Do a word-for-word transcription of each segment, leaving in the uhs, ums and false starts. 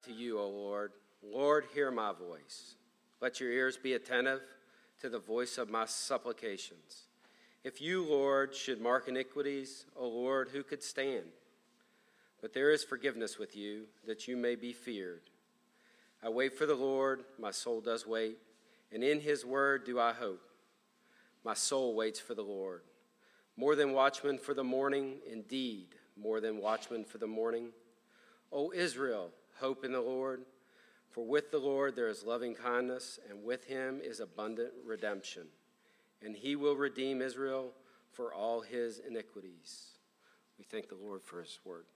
To you, O Lord. Lord, hear my voice. Let your ears be attentive to the voice of my supplications. If you, Lord, should mark iniquities, O Lord, who could stand? But there is forgiveness with you, that you may be feared. I wait for the Lord, my soul does wait, and in his word do I hope. My soul waits for the Lord. More than watchmen for the morning, indeed, more than watchmen for the morning. O Israel, hope in the Lord, for with the Lord there is loving kindness, and with him is abundant redemption. And he will redeem Israel for all his iniquities. We thank the Lord for his word.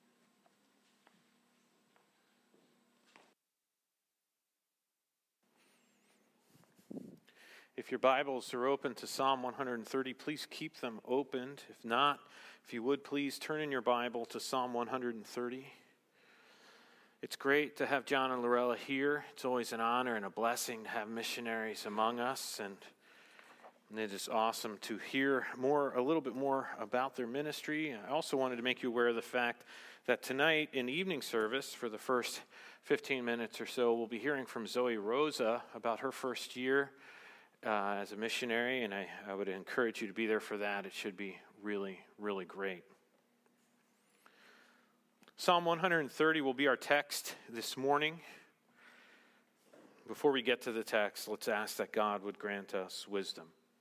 If your Bibles are open to Psalm one hundred thirty, please keep them opened. If not, if you would, please turn in your Bible to Psalm one hundred thirty. It's great to have John and Lorella here. It's always an honor and a blessing to have missionaries among us, and, and it is awesome to hear more, a little bit more about their ministry. I also wanted to make you aware of the fact that tonight in evening service, for the first fifteen minutes or so, we'll be hearing from Zoe Rosa about her first year uh, as a missionary, and I, I would encourage you to be there for that. It should be really, really great. Psalm one hundred thirty will be our text this morning. Before we get to the text, let's ask that God would grant us wisdom.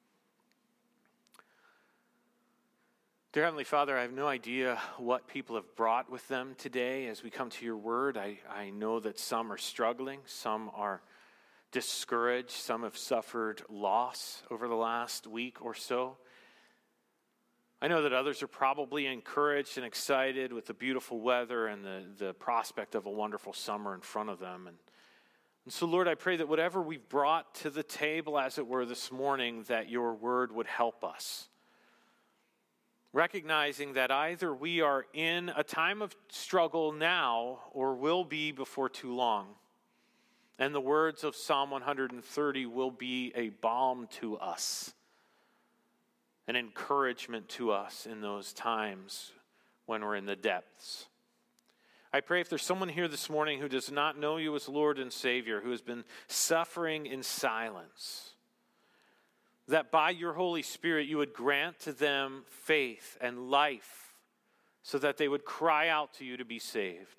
Dear Heavenly Father, I have no idea what people have brought with them today as we come to your word. I, I know that some are struggling, some are discouraged, some have suffered loss over the last week or so. I know that others are probably encouraged and excited with the beautiful weather and the, the prospect of a wonderful summer in front of them. And, and so, Lord, I pray that whatever we've brought to the table, as it were, this morning, that your word would help us. Recognizing that either we are in a time of struggle now or will be before too long. And the words of Psalm one hundred thirty will be a balm to us. An encouragement to us in those times when we're in the depths. I pray if there's someone here this morning who does not know you as Lord and Savior, who has been suffering in silence, that by your Holy Spirit you would grant to them faith and life so that they would cry out to you to be saved.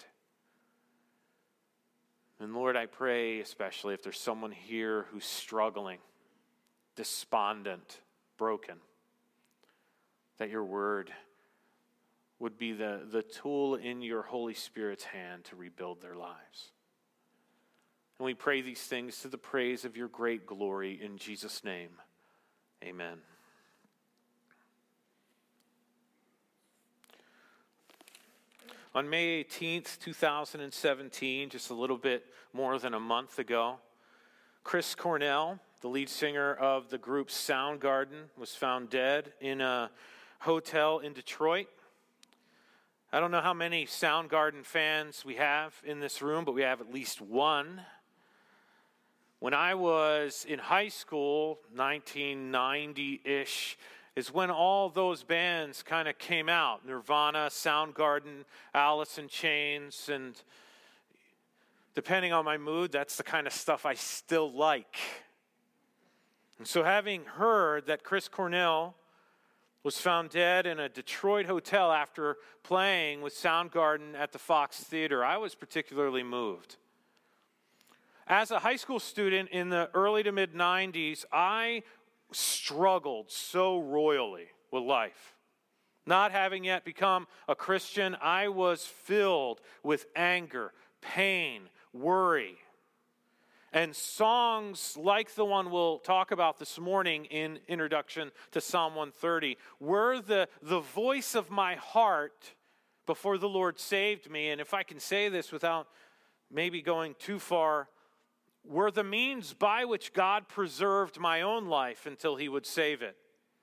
And Lord, I pray especially if there's someone here who's struggling, despondent, broken, that your word would be the, the tool in your Holy Spirit's hand to rebuild their lives. And we pray these things to the praise of your great glory in Jesus' name. Amen. On May eighteenth, twenty seventeen, just a little bit more than a month ago, Chris Cornell, the lead singer of the group Soundgarden, was found dead in a hotel in Detroit. I don't know how many Soundgarden fans we have in this room, but we have at least one. When I was in high school, nineteen ninety-ish, is when all those bands kind of came out. Nirvana, Soundgarden, Alice in Chains, and depending on my mood, that's the kind of stuff I still like. And so having heard that Chris Cornell was found dead in a Detroit hotel after playing with Soundgarden at the Fox Theater, I was particularly moved. As a high school student in the early to mid nineties, I struggled so royally with life. Not having yet become a Christian, I was filled with anger, pain, worry. And songs like the one we'll talk about this morning in introduction to Psalm one thirty were the, the voice of my heart before the Lord saved me. And if I can say this without maybe going too far, were the means by which God preserved my own life until he would save it.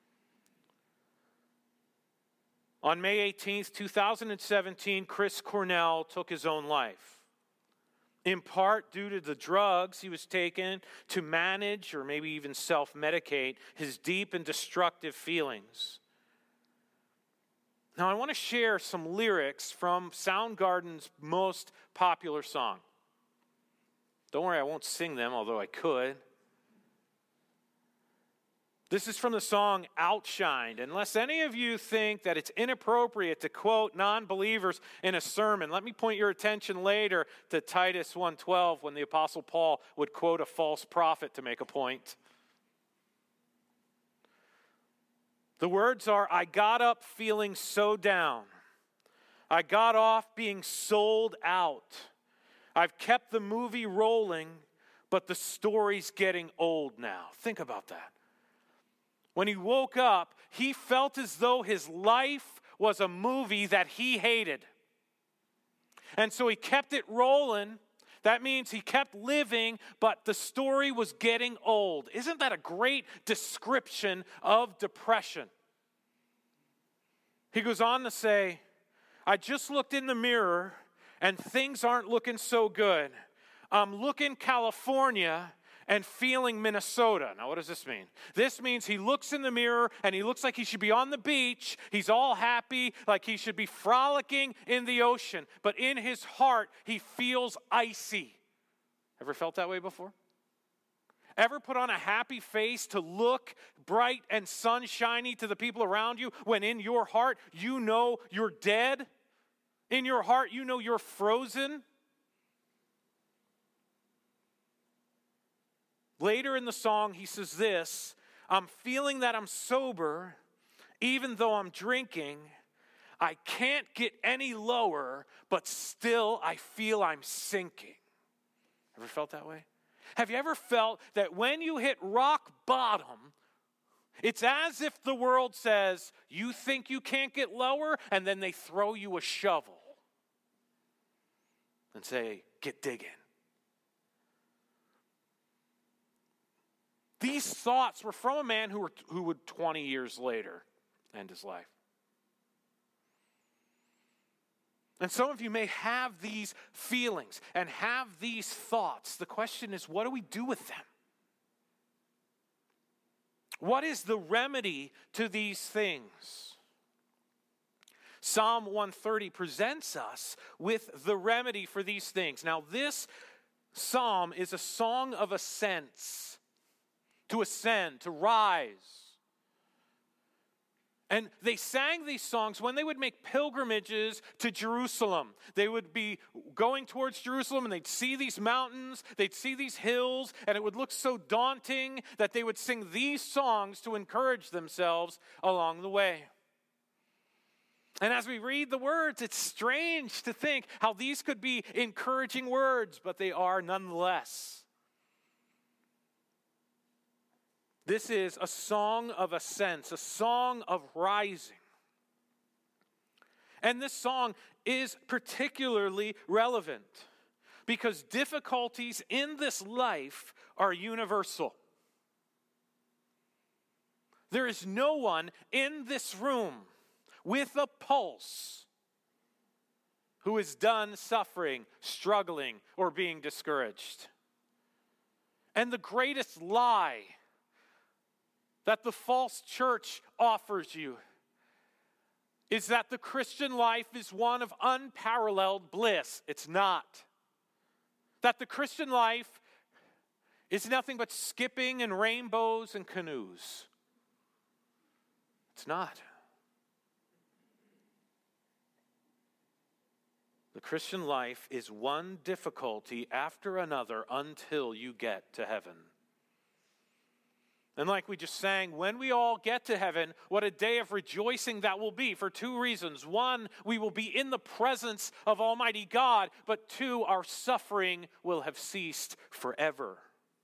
On May eighteenth, twenty seventeen, Chris Cornell took his own life. In part due to the drugs he was taking to manage or maybe even self-medicate his deep and destructive feelings. Now I want to share some lyrics from Soundgarden's most popular song. Don't worry, I won't sing them, although I could. This is from the song Outshined. Unless any of you think that it's inappropriate to quote non-believers in a sermon, let me point your attention later to Titus one twelve when the Apostle Paul would quote a false prophet to make a point. The words are, I got up feeling so down. I got off being sold out. I've kept the movie rolling, but the story's getting old now. Think about that. When he woke up, he felt as though his life was a movie that he hated. And so he kept it rolling. That means he kept living, but the story was getting old. Isn't that a great description of depression? He goes on to say, I just looked in the mirror and things aren't looking so good. I'm looking California and feeling Minnesota. Now, what does this mean? This means he looks in the mirror and he looks like he should be on the beach. He's all happy, like he should be frolicking in the ocean. But in his heart, he feels icy. Ever felt that way before? Ever put on a happy face to look bright and sunshiny to the people around you when in your heart you know you're dead? In your heart you know you're frozen? Later in the song, he says this, I'm feeling that I'm sober, even though I'm drinking. I can't get any lower, but still I feel I'm sinking. Ever felt that way? Have you ever felt that when you hit rock bottom, it's as if the world says, you think you can't get lower, and then they throw you a shovel and say, get digging. These thoughts were from a man who, were, who would twenty years later end his life. And some of you may have these feelings and have these thoughts. The question is, what do we do with them? What is the remedy to these things? Psalm one thirty presents us with the remedy for these things. Now, this psalm is a song of ascents. To ascend, to rise. And they sang these songs when they would make pilgrimages to Jerusalem. They would be going towards Jerusalem and they'd see these mountains, they'd see these hills, and it would look so daunting that they would sing these songs to encourage themselves along the way. And as we read the words, it's strange to think how these could be encouraging words, but they are nonetheless. This is a song of ascents, a song of rising. And this song is particularly relevant because difficulties in this life are universal. There is no one in this room with a pulse who is done suffering, struggling, or being discouraged. And the greatest lie that the false church offers you is that the Christian life is one of unparalleled bliss. It's not. That the Christian life is nothing but skipping and rainbows and canoes. It's not. The Christian life is one difficulty after another until you get to heaven. And like we just sang, when we all get to heaven, what a day of rejoicing that will be for two reasons. One, we will be in the presence of Almighty God, but two, our suffering will have ceased forever.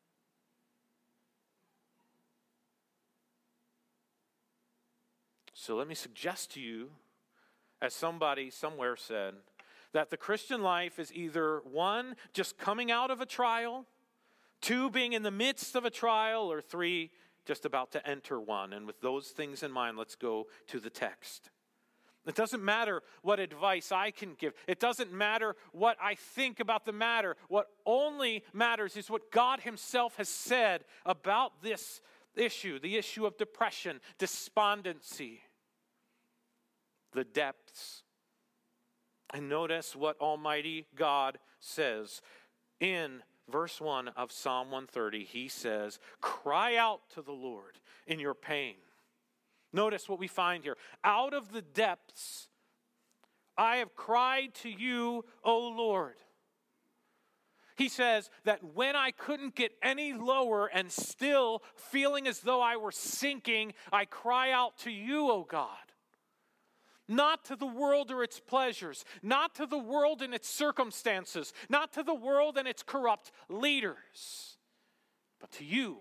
So let me suggest to you, as somebody somewhere said, that the Christian life is either one, just coming out of a trial, two, being in the midst of a trial, or three, just about to enter one. And with those things in mind, let's go to the text. It doesn't matter what advice I can give. It doesn't matter what I think about the matter. What only matters is what God himself has said about this issue, the issue of depression, despondency, the depths. And notice what Almighty God says in verse one of Psalm one thirty, he says, cry out to the Lord in your pain. Notice what we find here. Out of the depths, I have cried to you, O Lord. He says that when I couldn't get any lower and still feeling as though I were sinking, I cry out to you, O God. Not to the world or its pleasures, not to the world and its circumstances, not to the world and its corrupt leaders, but to you.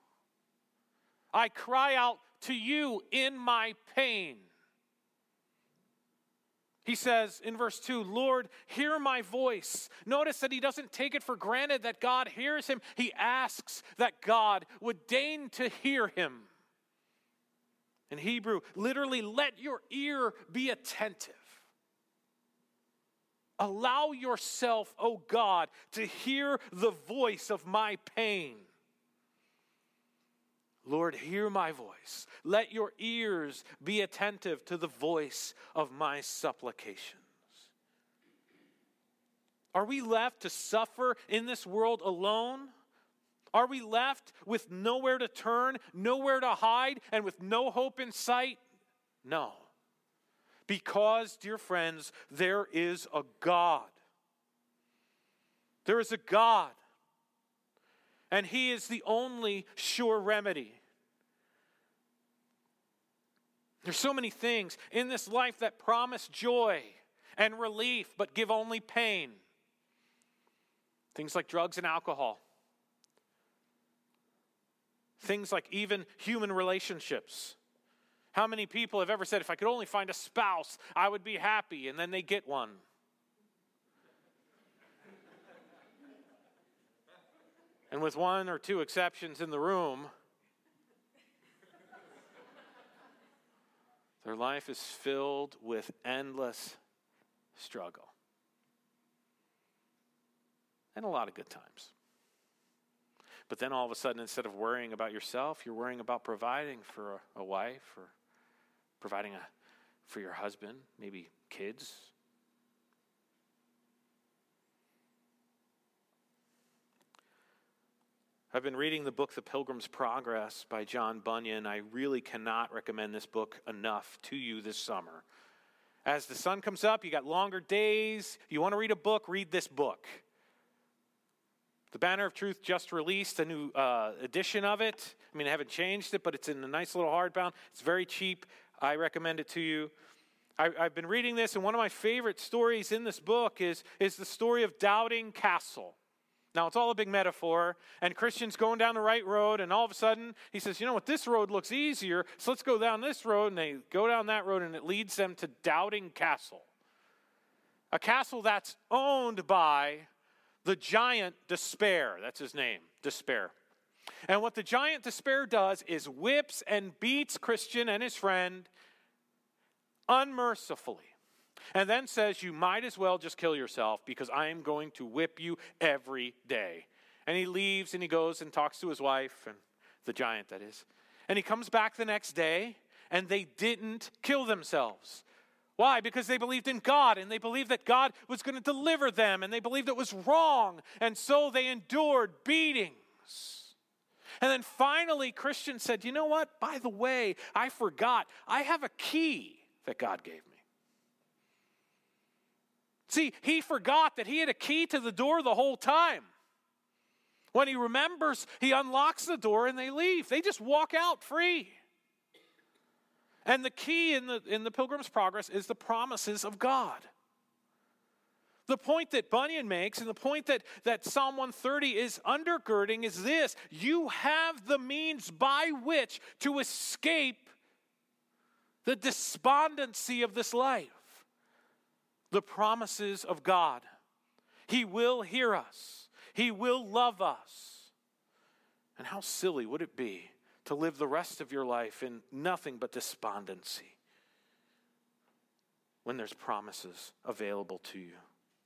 I cry out to you in my pain. He says in verse two, Lord, hear my voice. Notice that he doesn't take it for granted that God hears him. He asks that God would deign to hear him. In Hebrew, literally, let your ear be attentive. Allow yourself, O God, to hear the voice of my pain. Lord, hear my voice. Let your ears be attentive to the voice of my supplications. Are we left to suffer in this world alone? Are we left with nowhere to turn, nowhere to hide, and with no hope in sight? No. Because, dear friends, there is a God. There is a God. And he is the only sure remedy. There's so many things in this life that promise joy and relief, but give only pain. Things like drugs and alcohol. Things like even human relationships. How many people have ever said, if I could only find a spouse, I would be happy, and then they get one? And with one or two exceptions in the room, their life is filled with endless struggle. And a lot of good times. But then all of a sudden, instead of worrying about yourself, you're worrying about providing for a, a wife or providing a, for your husband, maybe kids. I've been reading the book The Pilgrim's Progress by John Bunyan. I really cannot recommend this book enough to you this summer. As the sun comes up, you got longer days. You want to read a book, read this book. The Banner of Truth just released a new uh, edition of it. I mean, I haven't changed it, but it's in a nice little hardbound. It's very cheap. I recommend it to you. I, I've been reading this, and one of my favorite stories in this book is, is the story of Doubting Castle. Now, it's all a big metaphor, and Christian's going down the right road, and all of a sudden, he says, you know what, this road looks easier, so let's go down this road, and they go down that road, and it leads them to Doubting Castle. A castle that's owned by the giant Despair. That's his name, Despair. And what the giant Despair does is whips and beats Christian and his friend unmercifully. And then says, you might as well just kill yourself because I am going to whip you every day. And he leaves and he goes and talks to his wife, and the giant that is. And he comes back the next day and they didn't kill themselves. Why? Because they believed in God, and they believed that God was going to deliver them, and they believed it was wrong, and so they endured beatings. And then finally, Christian said, you know what? By the way, I forgot. I have a key that God gave me. See, he forgot that he had a key to the door the whole time. When he remembers, he unlocks the door and they leave. They just walk out free. And the key in the, in the Pilgrim's Progress is the promises of God. The point that Bunyan makes and the point that, that Psalm one thirty is undergirding is this: you have the means by which to escape the despondency of this life. The promises of God. He will hear us. He will love us. And how silly would it be to live the rest of your life in nothing but despondency when there's promises available to you.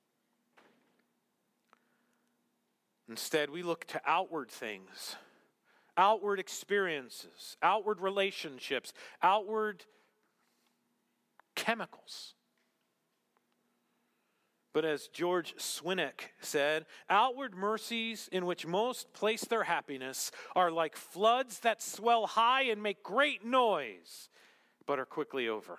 Instead, we look to outward things, outward experiences, outward relationships, outward chemicals But as George Swinnock said, outward mercies in which most place their happiness are like floods that swell high and make great noise, but are quickly over.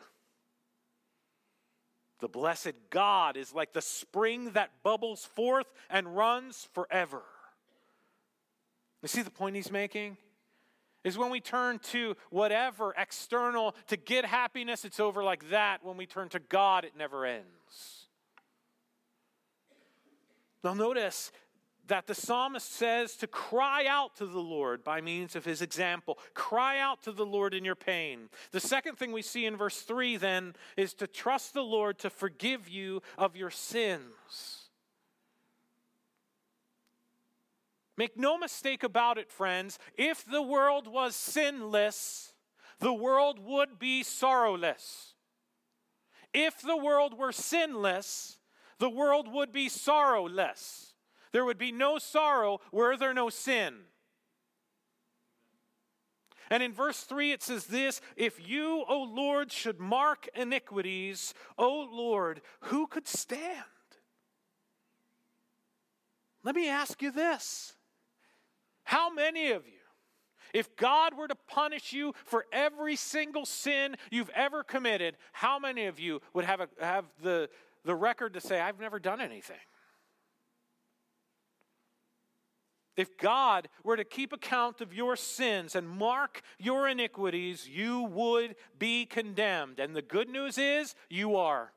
The blessed God is like the spring that bubbles forth and runs forever. You see the point he's making? Is when we turn to whatever external to get happiness, it's over like that. When we turn to God, it never ends. Now notice that the psalmist says to cry out to the Lord by means of his example. Cry out to the Lord in your pain. The second thing we see in verse three then is to trust the Lord to forgive you of your sins. Make no mistake about it, friends. If the world was sinless, the world would be sorrowless. If the world were sinless, the world would be sorrowless. There would be no sorrow were there no sin. And in verse three it says this, if you, O Lord, should mark iniquities, O Lord, who could stand? Let me ask you this. How many of you, if God were to punish you for every single sin you've ever committed, how many of you would have, a, have the, the record to say, I've never done anything? If God were to keep account of your sins and mark your iniquities, you would be condemned. And the good news is, you are.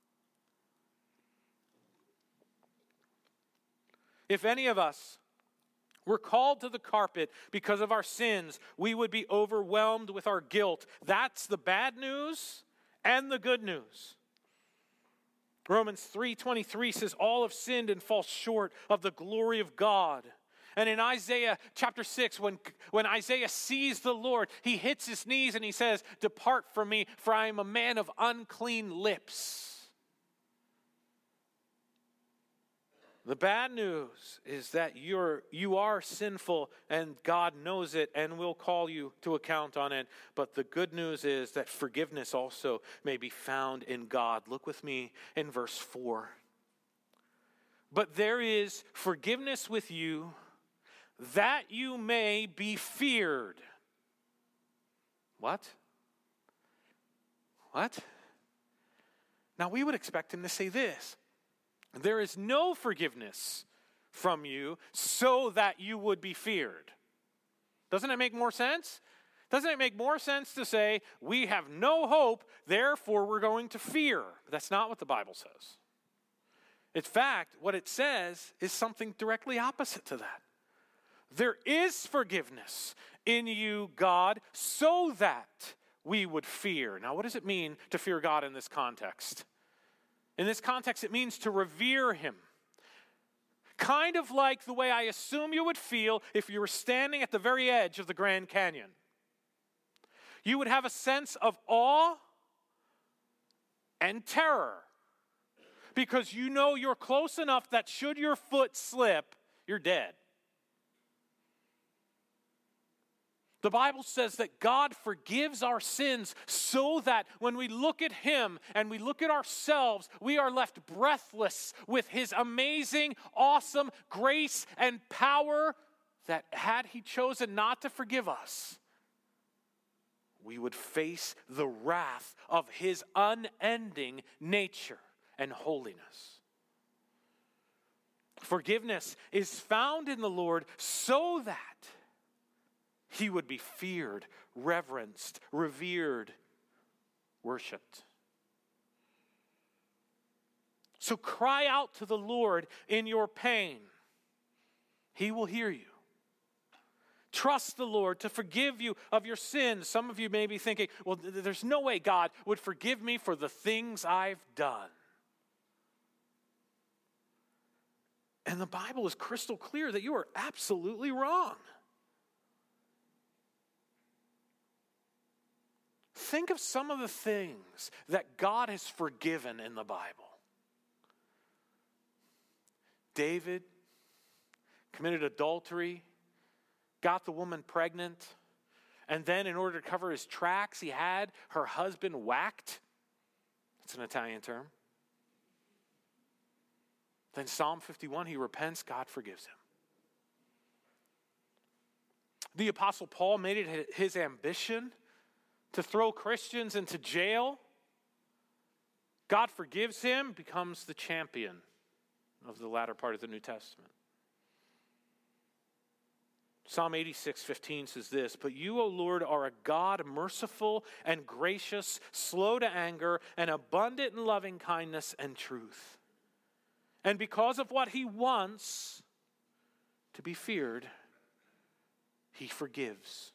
If any of us were called to the carpet because of our sins, we would be overwhelmed with our guilt. That's the bad news and the good news. Romans three twenty-three says, all have sinned and fall short of the glory of God. And in Isaiah chapter six, when, when Isaiah sees the Lord, he hits his knees and he says, depart from me, for I am a man of unclean lips. The bad news is that you're, you are sinful and God knows it and will call you to account on it. But the good news is that forgiveness also may be found in God. Look with me in verse four. But there is forgiveness with you, that you may be feared. What? What? Now we would expect him to say this. There is no forgiveness from you so that you would be feared. Doesn't it make more sense? Doesn't it make more sense to say, we have no hope, therefore we're going to fear? But that's not what the Bible says. In fact, what it says is something directly opposite to that. There is forgiveness in you, God, so that we would fear. Now, what does it mean to fear God in this context? In this context, it means to revere him. Kind of like the way I assume you would feel if you were standing at the very edge of the Grand Canyon. You would have a sense of awe and terror because you know you're close enough that should your foot slip, you're dead. The Bible says that God forgives our sins so that when we look at him and we look at ourselves, we are left breathless with his amazing, awesome grace and power that had he chosen not to forgive us, we would face the wrath of his unending nature and holiness. Forgiveness is found in the Lord so that he would be feared, reverenced, revered, worshiped. So cry out to the Lord in your pain. He will hear you. Trust the Lord to forgive you of your sins. Some of you may be thinking, well, there's no way God would forgive me for the things I've done. And the Bible is crystal clear that you are absolutely wrong. Think of some of the things that God has forgiven in the Bible. David committed adultery, got the woman pregnant, and then in order to cover his tracks, he had her husband whacked. That's an Italian term. Then Psalm fifty-one, he repents, God forgives him. The Apostle Paul made it his ambition to throw Christians into jail. God forgives him, becomes the champion of the latter part of the New Testament. Psalm eighty-six fifteen says this, "But you, O Lord, are a God merciful and gracious, slow to anger, and abundant in loving kindness and truth. And because of what he wants to be feared, he forgives."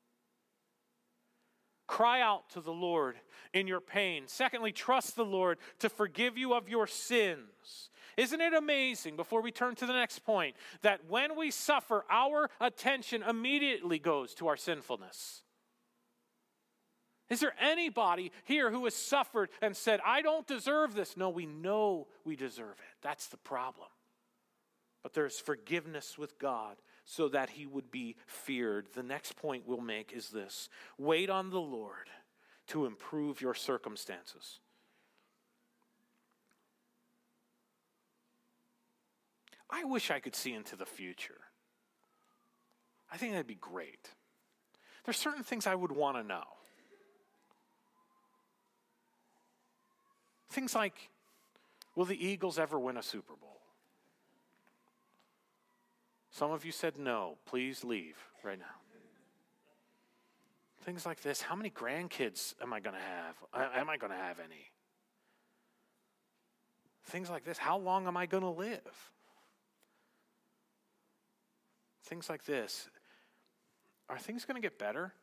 Cry out to the Lord in your pain. Secondly, trust the Lord to forgive you of your sins. Isn't it amazing, before we turn to the next point, that when we suffer, our attention immediately goes to our sinfulness? Is there anybody here who has suffered and said, I don't deserve this? No, we know we deserve it. That's the problem. But there's forgiveness with God so that he would be feared. The next point we'll make is this: wait on the Lord to improve your circumstances. I wish I could see into the future. I think that'd be great. There's certain things I would want to know. Things like, will the Eagles ever win a Super Bowl? Some of you said no. Please leave right now. Things like this. How many grandkids am I going to have? Am I going to have any? Things like this. How long am I going to live? Things like this. Are things going to get better?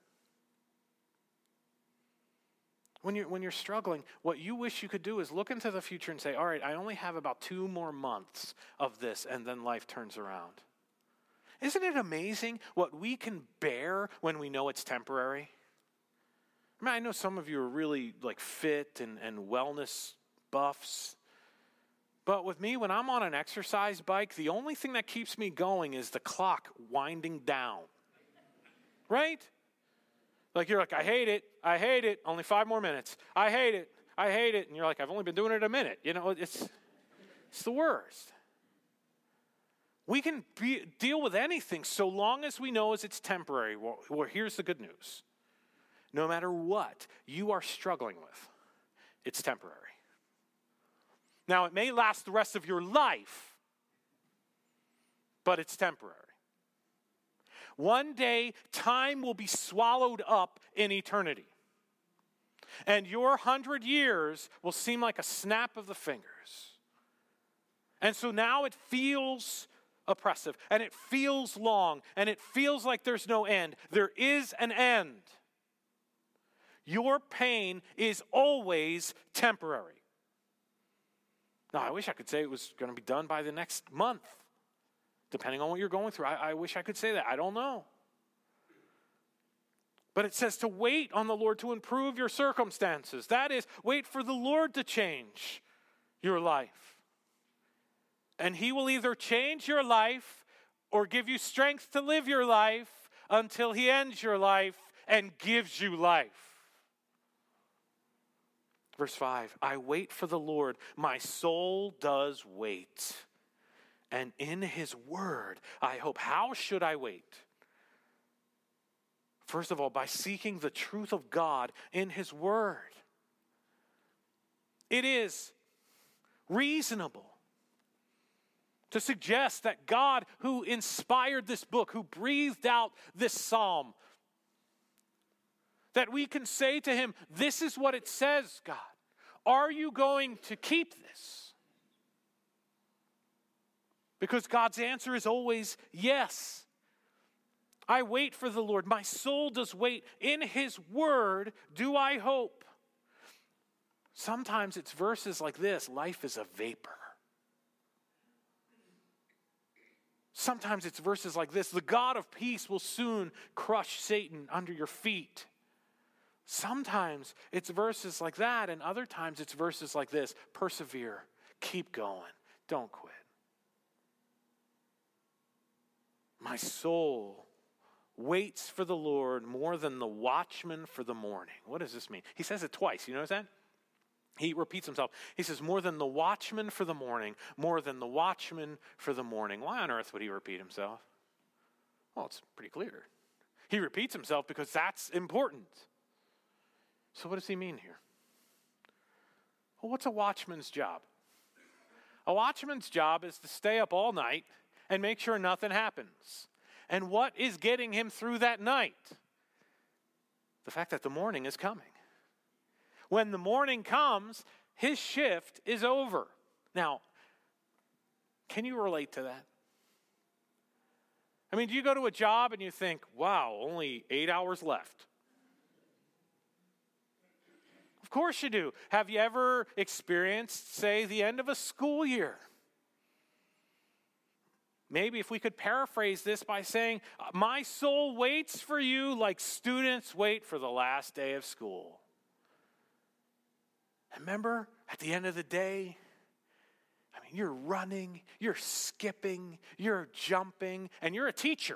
When you're, when you're struggling, what you wish you could do is look into the future and say, all right, I only have about two more months of this, and then life turns around. Isn't it amazing what we can bear when we know it's temporary? I mean, I know some of you are really like fit and, and wellness buffs. But with me, when I'm on an exercise bike, the only thing that keeps me going is the clock winding down. Right? Like you're like, I hate it. I hate it. Only five more minutes. I hate it. I hate it. And you're like, I've only been doing it a minute. You know, it's it's the worst. We can be, deal with anything so long as we know as it's temporary. Well, well, here's the good news. No matter what you are struggling with, it's temporary. Now, it may last the rest of your life, but it's temporary. One day, time will be swallowed up in eternity. And your hundred years will seem like a snap of the fingers. And so now it feels oppressive, and it feels long, and it feels like there's no end. There is an end. Your pain is always temporary. Now, I wish I could say it was going to be done by the next month, depending on what you're going through. I, I wish I could say that. I don't know. But it says to wait on the Lord to improve your circumstances. That is, wait for the Lord to change your life. And he will either change your life or give you strength to live your life until he ends your life and gives you life. Verse five, I wait for the Lord. My soul does wait. And in his word, I hope. How should I wait? First of all, by seeking the truth of God in his word. It is reasonable to suggest that God, who inspired this book, who breathed out this psalm, that we can say to him, this is what it says, God. Are you going to keep this? Because God's answer is always yes. I wait for the Lord. My soul does wait. In his word do I hope. Sometimes it's verses like this, life is a vapor. Sometimes it's verses like this, the God of peace will soon crush Satan under your feet. Sometimes it's verses like that, and other times it's verses like this, persevere, keep going, don't quit. My soul waits for the Lord more than the watchman for the morning. What does this mean? He says it twice, you notice that? He repeats himself. He says, more than the watchman for the morning, more than the watchman for the morning. Why on earth would he repeat himself? Well, it's pretty clear. He repeats himself because that's important. So what does he mean here? Well, what's a watchman's job? A watchman's job is to stay up all night and make sure nothing happens. And what is getting him through that night? The fact that the morning is coming. When the morning comes, his shift is over. Now, can you relate to that? I mean, do you go to a job and you think, wow, only eight hours left? Of course you do. Have you ever experienced, say, the end of a school year? Maybe if we could paraphrase this by saying, my soul waits for you like students wait for the last day of school. Remember, at the end of the day, I mean, you're running, you're skipping, you're jumping, and you're a teacher.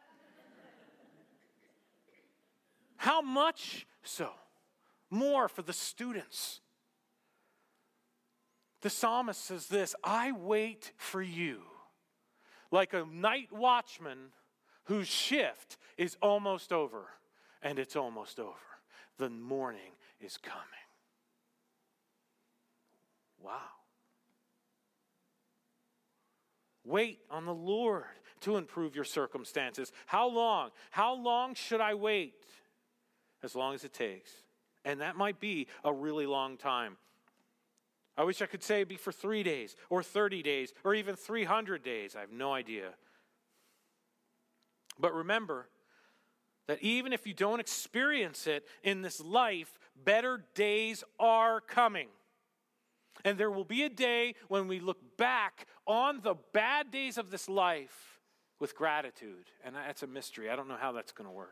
How much so? More for the students. The psalmist says this, I wait for you like a night watchman whose shift is almost over, and it's almost over. The morning is coming. Wow. Wait on the Lord to improve your circumstances. How long? How long should I wait? As long as it takes. And that might be a really long time. I wish I could say it'd be for three days or thirty days or even three hundred days. I have no idea. But remember that even if you don't experience it in this life, better days are coming. And there will be a day when we look back on the bad days of this life with gratitude. And that's a mystery. I don't know how that's going to work.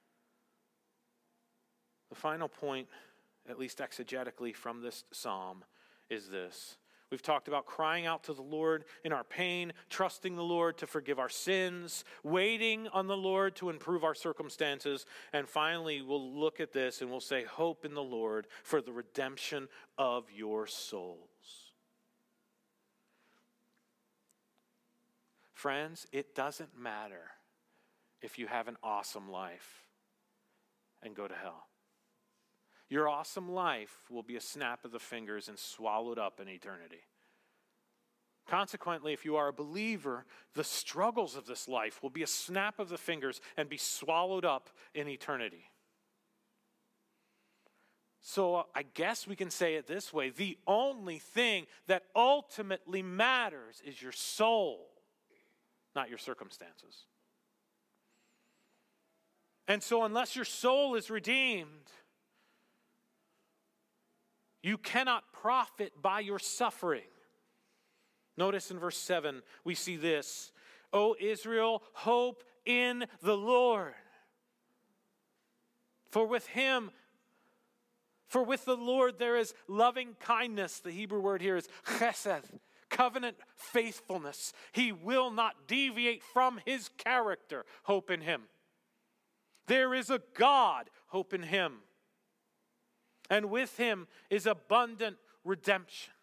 The final point, at least exegetically from this psalm, is this. We've talked about crying out to the Lord in our pain, trusting the Lord to forgive our sins, waiting on the Lord to improve our circumstances, and finally we'll look at this and we'll say, hope in the Lord for the redemption of your souls. Friends, it doesn't matter if you have an awesome life and go to hell. Your awesome life will be a snap of the fingers and swallowed up in eternity. Consequently, if you are a believer, the struggles of this life will be a snap of the fingers and be swallowed up in eternity. So I guess we can say it this way. The only thing that ultimately matters is your soul, not your circumstances. And so unless your soul is redeemed, you cannot profit by your suffering. Notice in verse seven, we see this. O Israel, hope in the Lord. For with him, for with the Lord there is loving kindness. The Hebrew word here is chesed, covenant faithfulness. He will not deviate from his character. Hope in him. There is a God, hope in him. And with him is abundant redemption.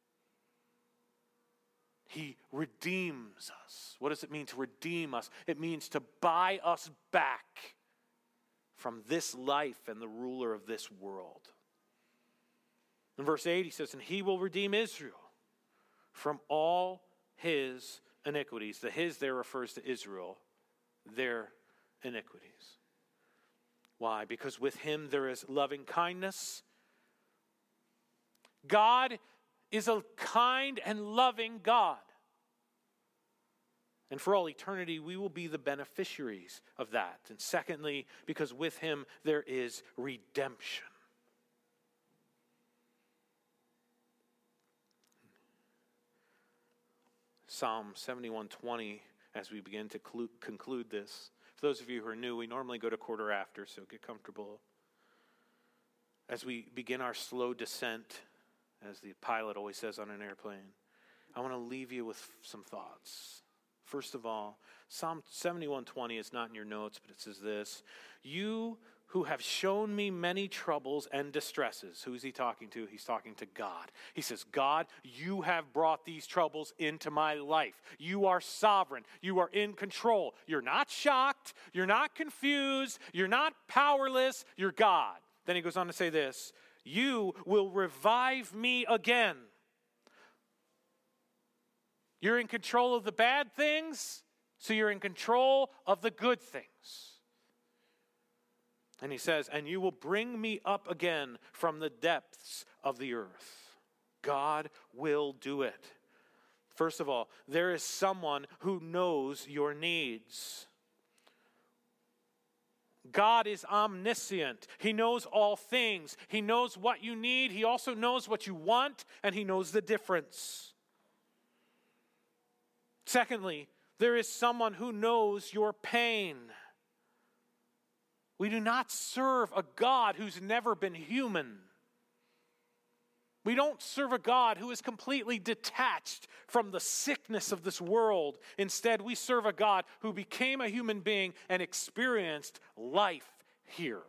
He redeems us. What does it mean to redeem us? It means to buy us back from this life and the ruler of this world. In verse eight he says, and he will redeem Israel from all his iniquities. The his there refers to Israel, their iniquities. Why? Because with him there is loving kindness. God is a kind and loving God. And for all eternity, we will be the beneficiaries of that. And secondly, because with him there is redemption. Psalm seventy-one twenty, as we begin to clu- conclude this. For those of you who are new, we normally go to quarter after, so get comfortable. As we begin our slow descent, as the pilot always says on an airplane, I want to leave you with some thoughts. First of all, Psalm seventy-one twenty is not in your notes, but it says this. You who have shown me many troubles and distresses. Who is he talking to? He's talking to God. He says, God, you have brought these troubles into my life. You are sovereign. You are in control. You're not shocked. You're not confused. You're not powerless. You're God. Then he goes on to say this, you will revive me again. You're in control of the bad things, so you're in control of the good things. And he says, and you will bring me up again from the depths of the earth. God will do it. First of all, there is someone who knows your needs. God is omniscient. He knows all things. He knows what you need. He also knows what you want, and he knows the difference. Secondly, there is someone who knows your pain. We do not serve a God who's never been human. We don't serve a God who is completely detached from the sickness of this world. Instead, we serve a God who became a human being and experienced life here.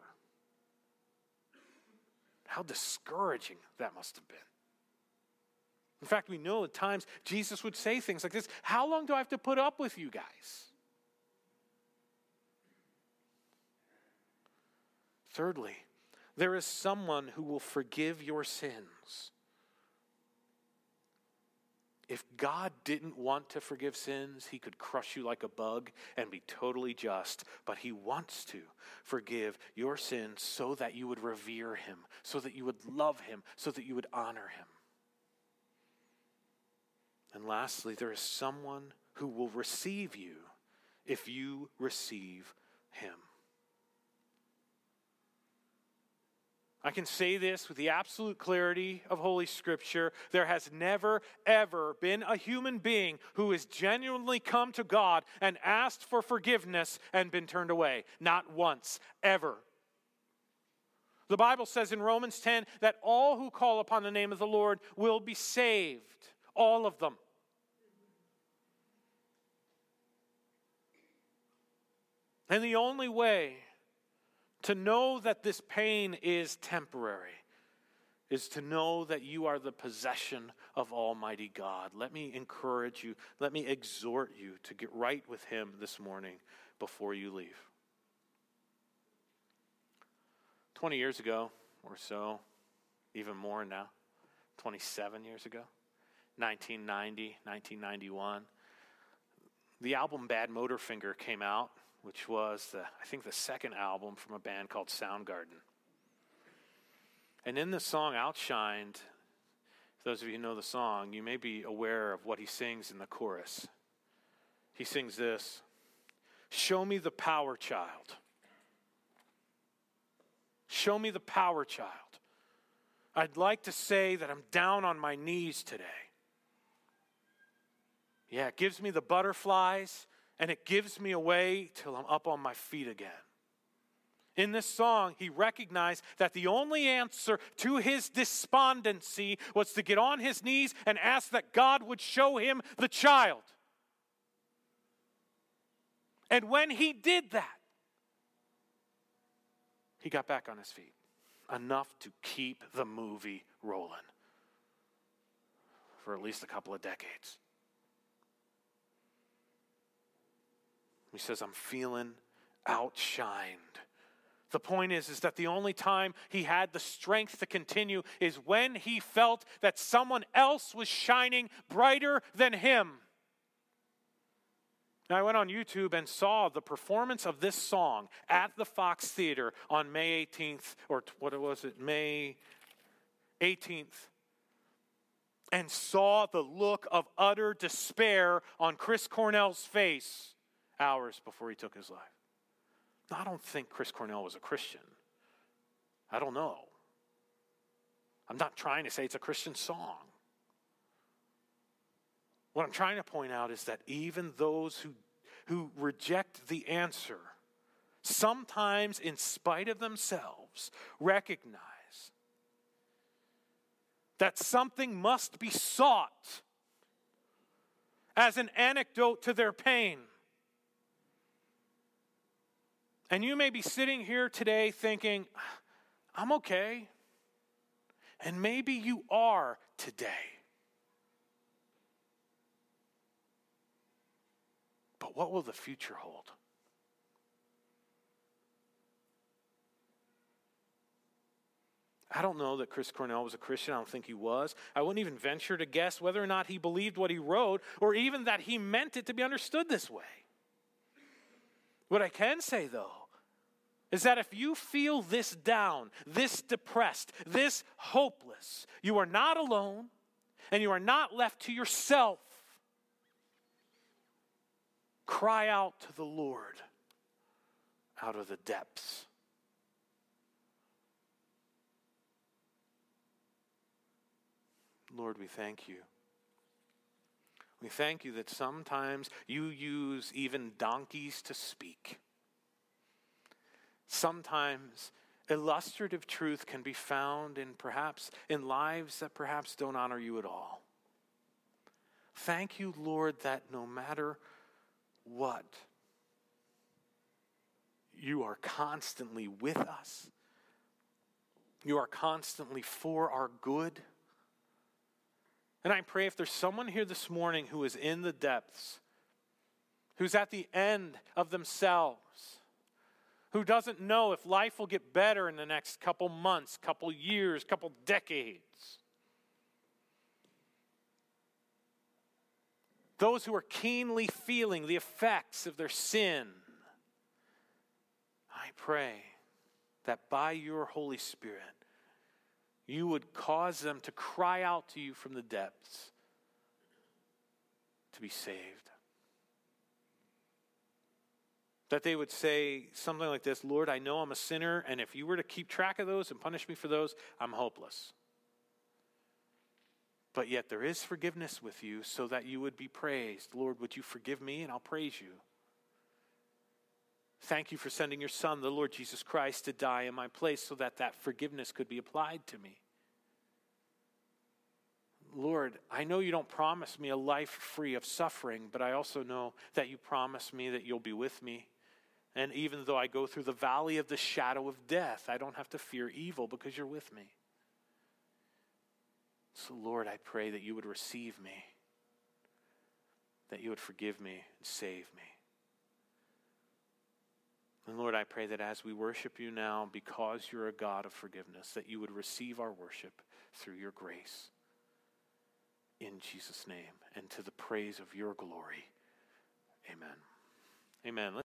How discouraging that must have been. In fact, we know at times Jesus would say things like this, how long do I have to put up with you guys? Thirdly, there is someone who will forgive your sins. If God didn't want to forgive sins, he could crush you like a bug and be totally just. But he wants to forgive your sins so that you would revere him, so that you would love him, so that you would honor him. And lastly, there is someone who will receive you if you receive him. I can say this with the absolute clarity of Holy Scripture. There has never, ever been a human being who has genuinely come to God and asked for forgiveness and been turned away. Not once, ever. The Bible says in Romans ten that all who call upon the name of the Lord will be saved. All of them. And the only way to know that this pain is temporary is to know that you are the possession of Almighty God. Let me encourage you, let me exhort you to get right with him this morning before you leave. twenty years ago or so, even more now, twenty-seven years ago, nineteen ninety, nineteen ninety-one, the album Bad Motorfinger came out, which was, the, I think, the second album from a band called Soundgarden. And in the song Outshined, for those of you who know the song, you may be aware of what he sings in the chorus. He sings this, show me the power child. Show me the power child. I'd like to say that I'm down on my knees today. Yeah, it gives me the butterflies, and it gives me away till I'm up on my feet again. In this song, he recognized that the only answer to his despondency was to get on his knees and ask that God would show him the child. And when he did that, he got back on his feet. Enough to keep the movie rolling for at least a couple of decades. He says, I'm feeling outshined. The point is, is that the only time he had the strength to continue is when he felt that someone else was shining brighter than him. Now, I went on YouTube and saw the performance of this song at the Fox Theater on May eighteenth, or what was it, May eighteenth, and saw the look of utter despair on Chris Cornell's face hours before he took his life. Now, I don't think Chris Cornell was a Christian. I don't know. I'm not trying to say it's a Christian song. What I'm trying to point out is that even those who, who reject the answer, sometimes in spite of themselves, recognize that something must be sought as an antidote to their pain. And you may be sitting here today thinking, I'm okay. And maybe you are today. But what will the future hold? I don't know that Chris Cornell was a Christian. I don't think he was. I wouldn't even venture to guess whether or not he believed what he wrote or even that he meant it to be understood this way. What I can say, though, is that if you feel this down, this depressed, this hopeless, you are not alone and you are not left to yourself. Cry out to the Lord out of the depths. Lord, we thank you. We thank you that sometimes you use even donkeys to speak. Sometimes illustrative truth can be found in perhaps in lives that perhaps don't honor you at all. Thank you, Lord, that no matter what, you are constantly with us. You are constantly for our good. And I pray if there's someone here this morning who is in the depths, who's at the end of themselves, who doesn't know if life will get better in the next couple months, couple years, couple decades. Those who are keenly feeling the effects of their sin. I pray that by your Holy Spirit, you would cause them to cry out to you from the depths to be saved. That they would say something like this, Lord, I know I'm a sinner, and if you were to keep track of those and punish me for those, I'm hopeless. But yet there is forgiveness with you so that you would be praised. Lord, would you forgive me, and I'll praise you. Thank you for sending your Son, the Lord Jesus Christ, to die in my place so that that forgiveness could be applied to me. Lord, I know you don't promise me a life free of suffering, but I also know that you promise me that you'll be with me. And even though I go through the valley of the shadow of death, I don't have to fear evil because you're with me. So Lord, I pray that you would receive me, that you would forgive me and save me. And Lord, I pray that as we worship you now, because you're a God of forgiveness, that you would receive our worship through your grace. In Jesus' name, and to the praise of your glory. Amen. Amen.